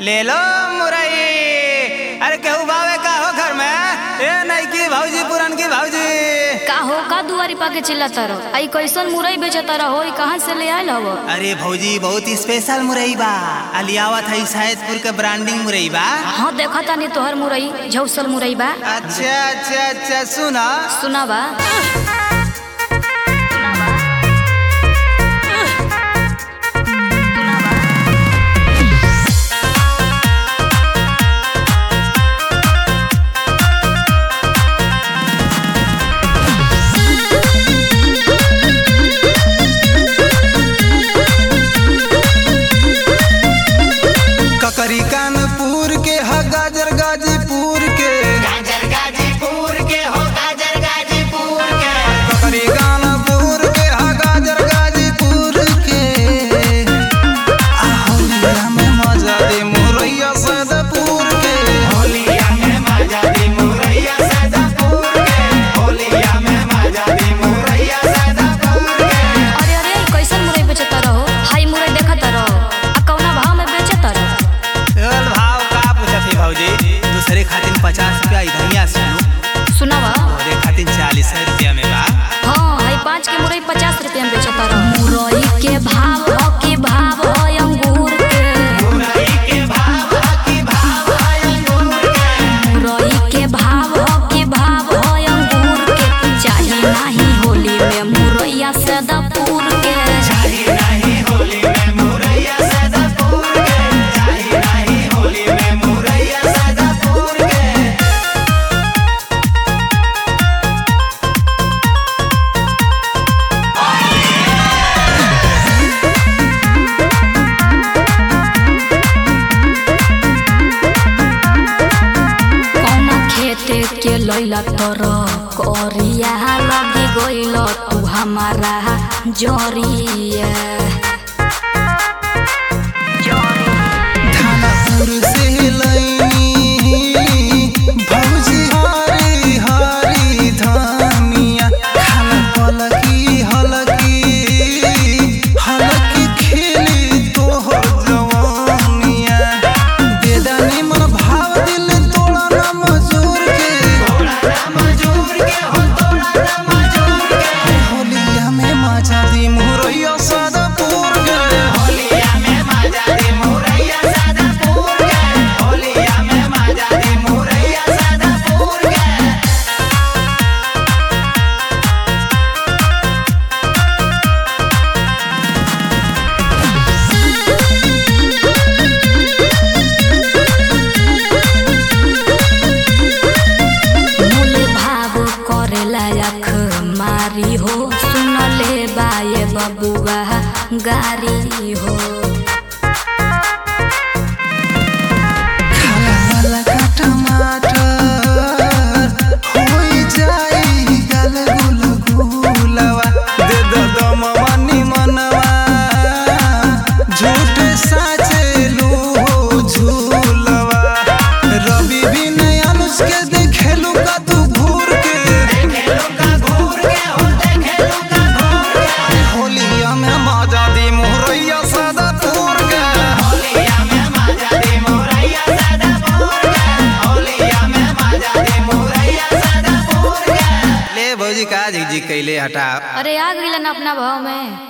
ले लो मुरई। अरे केहू भावे का हो घर में? ए नहीं की भाऊजी पुरन की भाऊजी का हो का दुआरी पाके चिल्लाता रहो? आई कैसन मुरई बेचता रहो? कहाँ से ले आयल हो? अरे भौजी बहुत स्पेशल मुरई बा। अलियावत है सैदपुर के ब्रांडिंग मुरई बा। हाँ देखा तानी तोहर मुरई झौसल मुरई बा। अच्छा अच्छा अच्छा सुना सुना बा। कानपुर के हा गाजर गाजीपुर के गाजर गाजीपुर के हो गाजर गाजीपुर के ककरी कानपुर के हा गाजर गाजीपुर के होलिया में मजा दे मुरैया सैदपुर के होलिया में मजा दे मुरैया सैदपुर के होलिया में मजा दे मुरैया सैदपुर के। अरे अरे कैसन मुरई बेचता रहो? हाई मुरई देखता रहो आ कौना भाव में बेचता रहो? भाव का पूछती भौजी? दूसरे खातिर 50 रुपया इधरिया सुनो। सुनावा। और खातिर 40 रुपया में बा। हाँ हाई 5 के मुरई 50 रुपया में बेचता रहो। मुरई के भाव हो कि भाव हो अंगूर के? मुरई के भाव की भाव अंगूर के मुरई के भाव हो कि भाव हो अंगूर के? चाहे नाही होली में मुरैया सैदपुर के। चाहिए नहीं होली में मुरैया सैदपुर के चाहिए नहीं होली में मुरैया सैदपुर के। कौना खेते के लैला तर करिया लगी गइल तू हमारा जरिया। थानापुर से लईनी भौजी हरी हरी धनिया खाना हलकी हलकी हलकी खेली तोहर जवानिया बेदानी मन भाव दिल तोड़ा ना मजूर के तोड़ा ना मजूर के हो तोड़ा ना मजूर के होलिया में मजा दी मुरैया सैदपुर के होलिया में मजा दे मुरैया सैदपुर के होलिया में मजा दे मुरैया सैदपुर के। मूल भाव करेला अख मारी हो सुनले बाए बबुआ गारी हो। खाला वाला का टमाटर होई जाई गल गुलगुलवा दे दो दमवनी मनवा झूठ साचे लू हो झूलवा रवि भी नहीं अनुज के देखेलू का तू घूर के देखे लोग घूर के हो देखे लोग घूर के होलिया में मजा दी मुरैया सैदपुर के होलिया में मजा दे मुरैया सैदपुर के होलिया में मजा दे मुरैया सैदपुर के। ले भौजी का झिकझिक कैले हटा। अरे आ गइलन अपना भाव में।